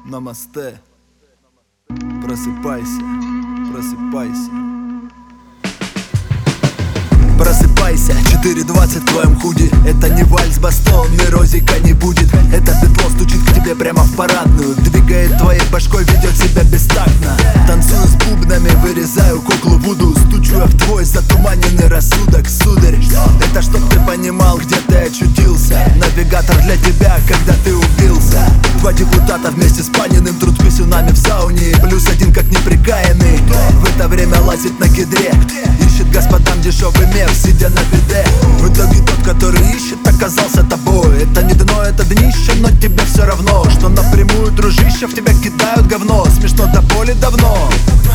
Намасте. Просыпайся, просыпайся. Просыпайся, 4:20 в твоем худи. Это не вальс, бастон, ни розика не будет. Это петло стучит к тебе прямо в парадную. Двигает твоей башкой, ведет себя бестактно. Танцую с бубнами, вырезаю куклу Вуду. Стучу я в твой затуманенный рассудок, сударь. Это чтоб ты понимал, где ты очутился. Навигатор для тебя, когда ты убился. 2 депутата вместе с Паниным трут писюнами в сауне. +1 как неприкаянный. В это время лазит на кедре. Ищет господам дешевый меф, сидя на биде. В итоге тот, который ищет, оказался тобой. Это не дно, это днище, но тебе все равно, что напрямую, дружище, в тебя кидают говно. Смешно до боли давно.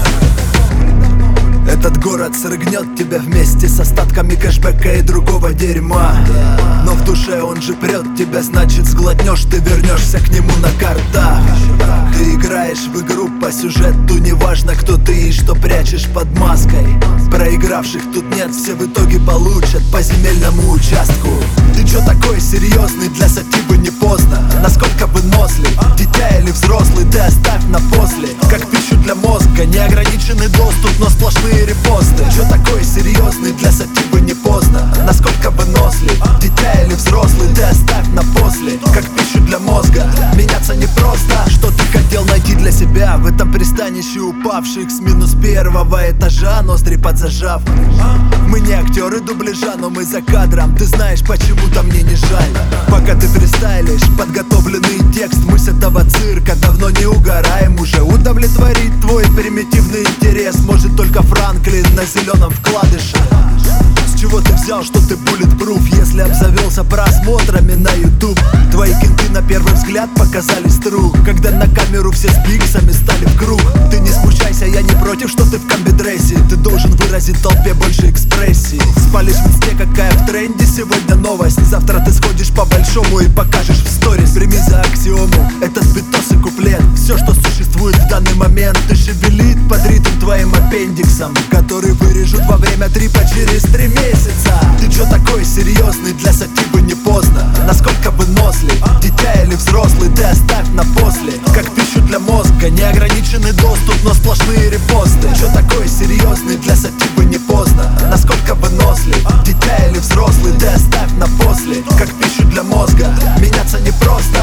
Этот город срыгнет тебя вместе с остатками кэшбэка и другого дерьма. Но в душе он же прет тебя, значит сглотнешь, ты вернешься к нему на картах. Ты играешь в игру по сюжету, неважно кто ты и что прячешь под маской. Проигравших тут нет, все в итоге получат по земельному участку. Ты чё такой серьезный, для сативы не поздно. Насколько вынослив, дитя или взрослый, ты оставь на после. Как пищу для мозга, неограниченный доступ, но сплошные репосты. Чё такой серьезный, для сативы не поздно. Насколько вынослив, дитя или взрослый, ты оставь на после. Как пищу для мозга, меняться непросто. Что ты хотел найти для себя в этом пристанище упавших с -1 этажа, ноздри подзажав? Мы не актеры дубляжа, но мы за кадром. Ты знаешь, почему-то мне не жаль. Пока ты фристайлишь подготовленный текст, мы с этого цирка давно не угораем. Уже удовлетворить твой примитивный интерес может только Франклин на зеленом вкладыше. С чего ты взял, что ты bulletproof, если обзавелся просмотрами на YouTube? Твои кенты на первый взгляд показались true, когда на камеру все с пиксами стали в круг. Ты не смущайся, я не против, что ты в комби-дрессе. Ты должен выразить толпе больше экспрессии. Спалишь в инсте, какая в тренде сегодня новость. Завтра ты сходишь по-большому и покажешь в сторис. Прими за аксиому этот битос и куплет. Все, что существует в данный момент, ты шевелит под ритм твоим аппендиксом, который вырежут во время трипа через 3 месяца. Ты чё такой серьезный, для сативы не поздно. Насколько вынослив, дитя или взрослый, ты оставь на после. Как пищу для мозга, неограниченный доступ, но сплошные репосты. Чё такой серьезный, для сативы не поздно. Насколько вынослив, дитя или взрослый, ты оставь на после. Как пищу для мозга, меняться непросто.